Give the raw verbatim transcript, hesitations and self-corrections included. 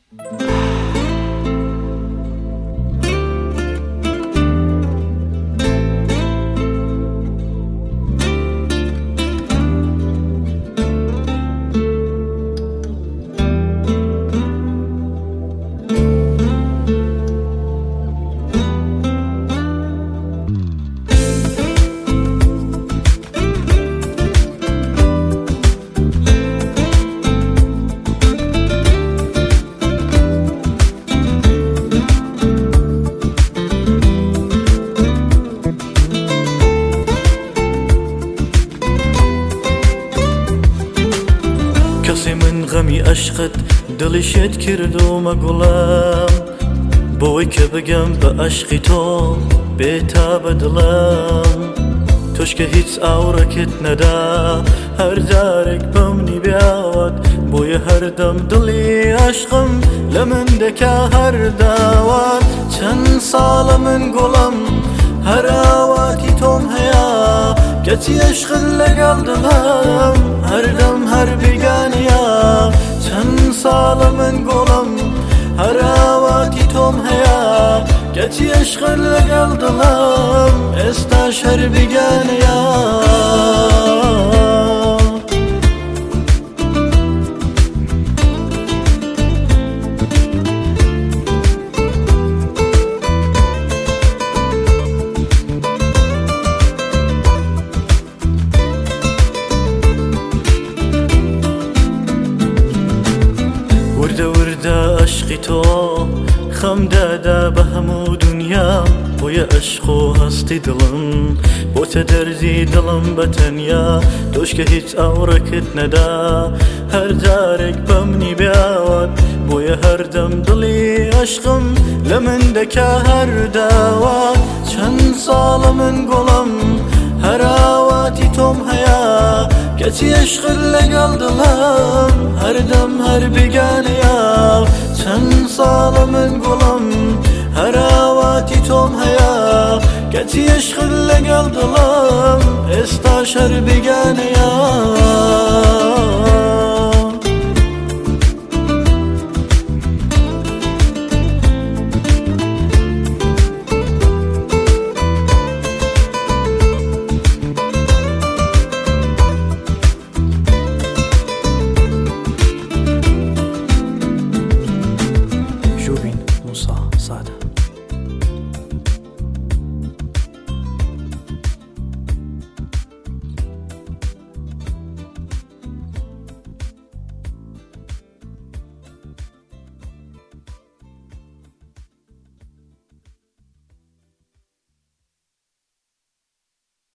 کەسی من غەمی عەشقت دڵی شێت کردومە گوڵم بۆی کە بگەم بە عەشقی تۆ بێتا بە دڵم تۆش کە هیچ ئاوڕەکت نەدا هەر جارێک بەمنی بیاوات بۆیە هەردەم دڵی عەشقم لە من دەکا هەر داوات چەند ساڵە من گوڵم هەر ئاواتی تۆم هەیە کەچی عەشقت لەگەڵ دڵم هەردەم هەر بیگانەیە چەند ساڵە من گوڵم هەر ئاواتی تۆم هەیە کەچی عەشقت لەگەڵ دڵم ئێستاش هەر بیگانەیە وردە وردە عەشقی تۆ خەم دادا بە هەموو دونیا بۆیە عەشق و هەستی دڵم بۆتە دەردی دڵم بە تەنیا تۆش کە هیچ ئاوڕەکت نەدا هەر جارێک بەمنی بیاوات بۆیە هەردەم دڵی عەشقم لە من دەکا هەر داوات چەند ساڵە من گوڵم هەر ئاواتی تۆم هەیە کەچی عەشقت لەگەڵ دڵم هەردەم هەر بیگانەیە چەند ساڵە من گوڵم هەر ئاواتی تۆم هەیە کەچی عەشقت لەگەڵ دڵم ئێستاش هەر بیگانەیە